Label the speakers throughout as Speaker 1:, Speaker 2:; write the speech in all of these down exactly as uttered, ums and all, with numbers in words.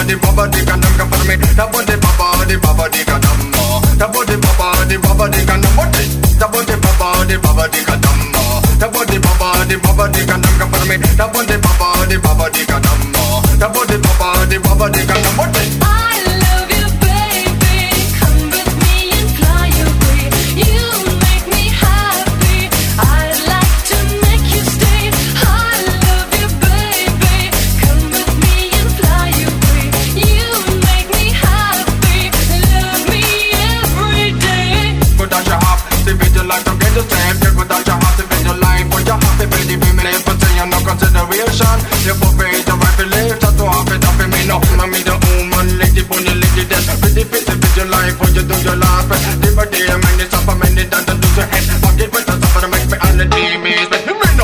Speaker 1: di baba di kanam ka par me tabo de baba di baba di kanam tabo de baba di baba di kanam bote tabo de baba di baba di kanam tabo de baba di baba di kanam ka par me tabo de baba di baba di kanam tabo de baba di baba di kanam bote.
Speaker 2: I love you baby, come with me and fly away. You make me happy, I'd like to make you stay. I love you baby, come with me and fly away. You make me happy, love me every day.
Speaker 1: Good as you have, the video like to get the same. You good as you have, the video line, but you have to be the women for saying no consideration. You put me the right belief, that's to have it up in me. No, I'm me the woman, lady, bunny, lady, that's pretty fit the video line, but you do your laugh. Live a day, man, it's up a minute, and to lose your head. Forget what that's up, make me on the team is, but you know.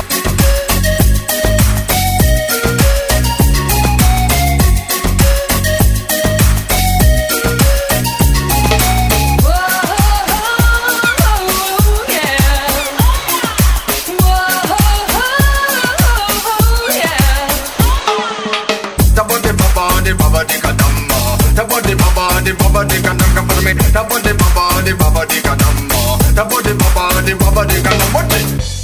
Speaker 1: Baba di kadam, tabo de baba di baba di kadam ka par me, tabo de baba di baba di kadam, tabo de baba di baba di kadam bote.